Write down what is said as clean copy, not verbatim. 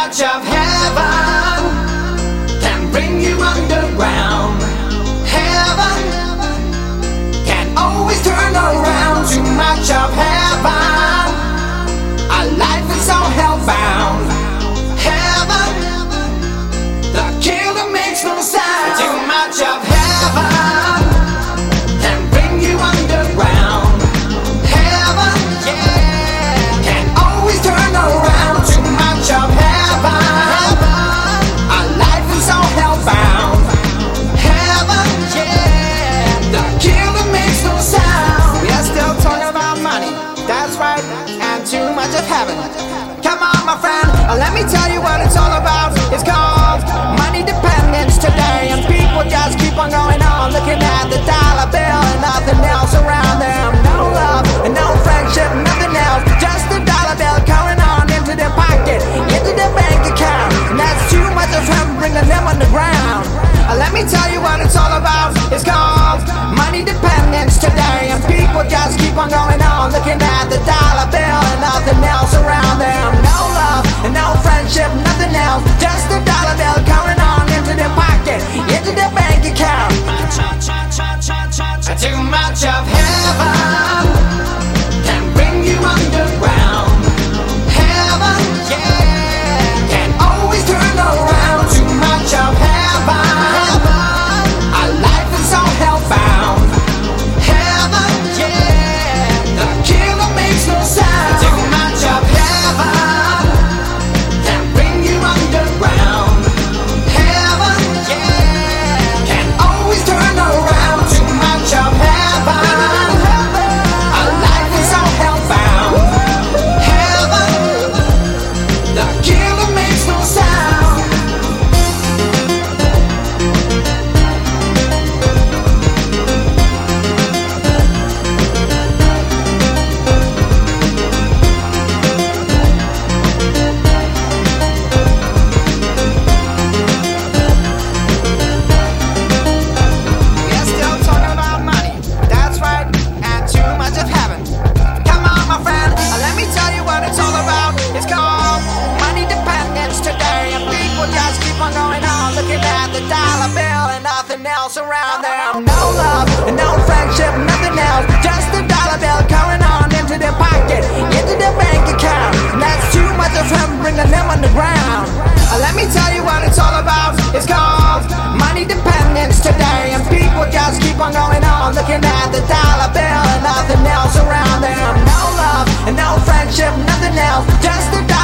much of heaven can bring you underground. Heaven can always turn around. Too much of heaven, our life is so hellbound. Heaven, the killer makes no sound. Too much of heaven can bring you underground. Heaven, yeah, can always turn around. Too much of heaven, our life is so hellbound. Heaven, yeah, the killer makes no sound. We are still talking about money, that's right, and too much of heaven. Come on, my friend, let me tell you what it's all about. It's called money dependence today, and people just keep on going on, looking at the dollar bill and nothing else around them. No love and no friendship, nothing else, just the dollar bill going on into their pocket, into their bank account, and that's too much of him bringing them underground. Let me tell you what it's all about. It's called money dependence today, and people just keep on going on, looking at the dollar bill and nothing else around them. No love and no friendship, nothing else, just the dollar bill going on into their pocket, into their bank account. Too much of heaven can bring you underground. Heaven, yeah, can always turn around. Too much of heaven, our life is so hellbound. Heaven, yeah, the killer makes no sound. Too much of heaven can bring you underground. Heaven, yeah, can always turn around. Too much of heaven, our life is so hellbound. Heaven, the killer makes no sound. We're still talking about money, that's right, and too much of heaven. Come on, my friend, let me tell you what it's all about. It's called money dependence today, and people just keep on going on, looking at the dollar bill and nothing else around them. No love and no friendship, nothing else, just the dollar bill going on into their pocket, into their bank account, and that's too much of him bringing them underground. Let me tell you what it's all about. It's called money dependence today, and people just keep on going on, looking at the dollar bill and nothing else around them. No love and no friendship, nothing else, just the